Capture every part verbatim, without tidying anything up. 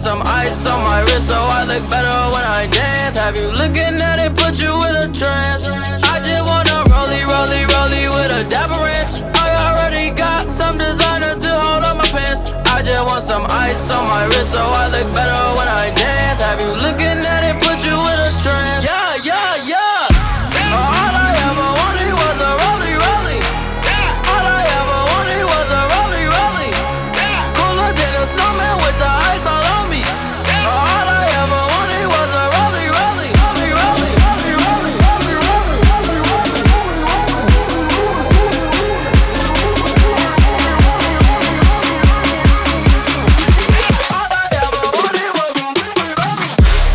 some ice on my wrist so I look better when I dance. Have you looking at it, put you in a trance. I just wanna rollie, rollie, rollie with a dapper ranch. I already got some designer to hold on my pants. I just want some ice on my wrist so I look better when I dance. Have you looking at it, put you in a trance. Yeah, yeah, yeah. All I ever wanted was a rollie, rollie. All I ever wanted was a rollie, rollie. Cooler than a snowman with the ice all on me. All I ever wanted was a rollie, rollie. Rollie, rollie, rollie, rollie, rollie, rollie, rollie, All I ever wanted was a rollie, rollie.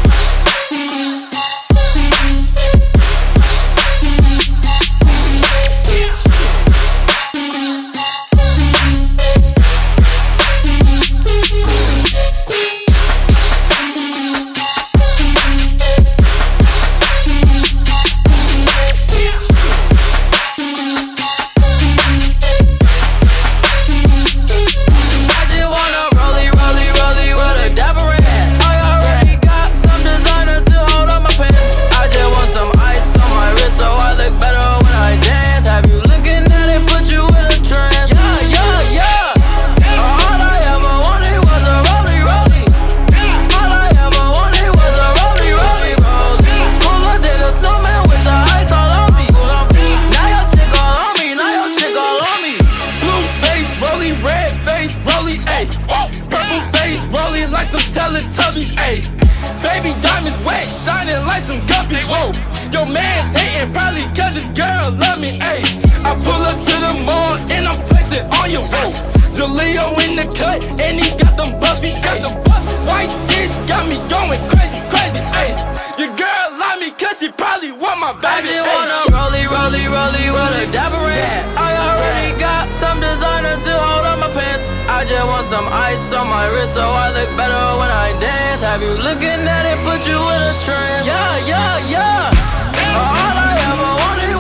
I just wanna rollie, rollie, rollie with a dapper ranch. I already got some designer to hold on my pants. I just want some ice on my wrist so I look better when I dance. Have you looking at it, put you in a trance. Yeah, yeah, yeah. All I ever wanted was a rollie, rollie. All I ever wanted was a rollie, rollie, rollie. Cooler than a snowman with the ice all on me. Now your chick all on me, now your chick all on me. Blue face, rolling, red face, rolling, ayy. Purple face, rolling like some Teletubbies, ayy. Baby diamonds wet, shining like some guppies, whoa. Your man's hating probably cause his girl love me, ayy. I pull up to the mall and I'm flexing on your road. Jaleo in the cut and he got them buffies, ayy. White sticks got me going crazy, crazy, ayy. Your girl love me cause she probably want my I baby, just ayy. wanna rollie, rollie, rollie with a dapper ranch. I already got some designer to hold on my pants. I just want some ice on my wrist so I look better when I dance. Have you looking at it, put you in a trance. Yeah, yeah, yeah. All I ever wanted